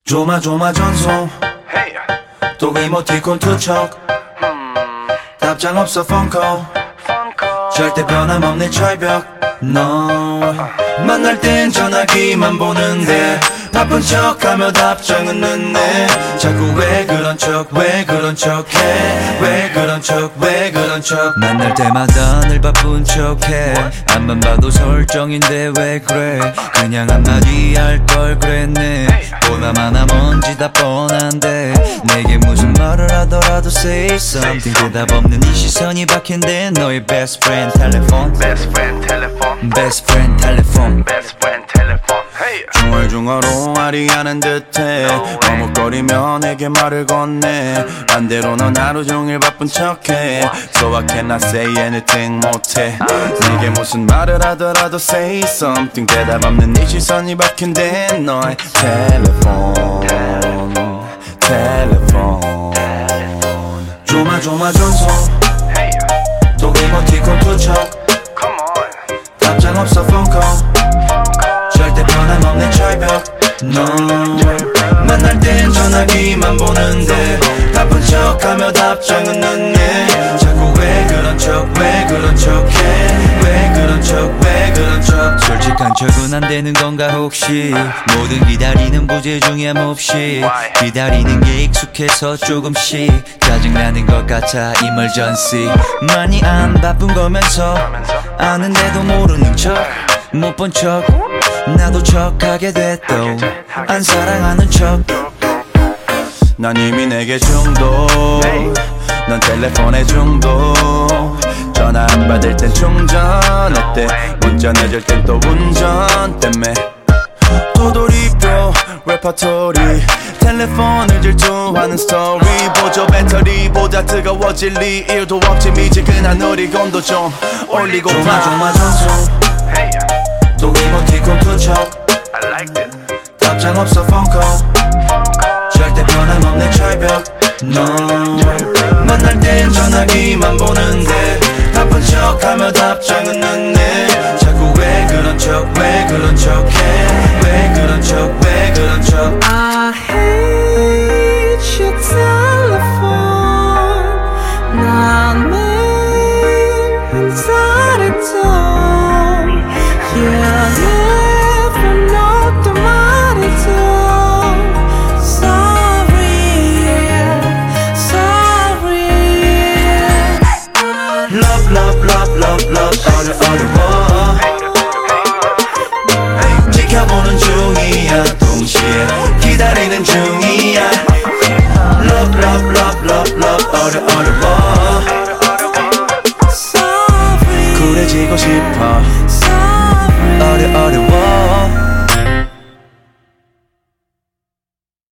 조마조마 전송 또 이모티콘 투척 답장 없어 폰콜 절대 변함없는 철벽 No 만날 땐 전화기만 보는데 바쁜 척하며 답장은 늦네 자꾸 왜 그런 척 왜 그런 척해 왜 그런 척 왜 그런 척 만날 때마다 늘 바쁜 척해 앞만 봐도 설정인데 왜 그래 그냥 한마디 할 걸 그랬네 보나마나 뭔지 다 뻔한데 내게 무슨 말을 하더라도 say something 대답 없는 이 시선이 박힌데 너의 best friend 텔레폰 Best friend telephone best friend 텔레폰 Best friend telephone Hey 중얼중얼 옹알이하는 듯해 머뭇거리며 내게 말을 건네 반대로 넌 하루 종일 바쁜 척해 So I cannot say anything 못해 내게 무슨 말을 하더라도 say something 대답 없는 네 시선이 박힌데 너의 텔레폰 조마조마전송 또 이모티콘 투척 Come on 답장 없어 폰콜 절대 변함없는 철벽 No 만날 땐 전화기만 보는데 바쁜 척하며 답장은 늦네 자꾸 왜 그런 척 왜 그런 척해 왜 그런 척 왜 그런 척 솔직한 척은 안 되는 건가 혹시 모든 기다리는 부재중이야 몹시 기다리는 게 익숙해서 조금씩 짜증나는 것 같아 emergency 많이 안 바쁜 거면서 아는데도 모르는 척 못 본 척 나도 척하게 됐도 안 사랑하는 척 난 이미 내게 중독 넌 텔레폰에 중독 전화 안 받을 땐 충전했대 문자 늦을 땐 또 운전 때문에 도돌이표 레퍼토리 텔레폰을 질투하는 스토리 보조 배터리보다 뜨거워질 리 일도 없지 미지근한 우리 온도 좀 올리고파 조마조마전송 또 이모티콘 투척 I like it 답장 없어 폰콜 절대 변함없는 철벽 No 만날 땐 전화기만 보는데 바쁜 척하며 답장은 늦네 자꾸 왜 그런 척 왜 그런 척해 왜 그런 척 왜 그런 척 I hate your telephone 난 매일 한 살이도 Yeah never know 또 말해도 어려워 지켜보는 중이야 동시에 기다리는 중이야 어려워 쿨해지고 싶어 어려워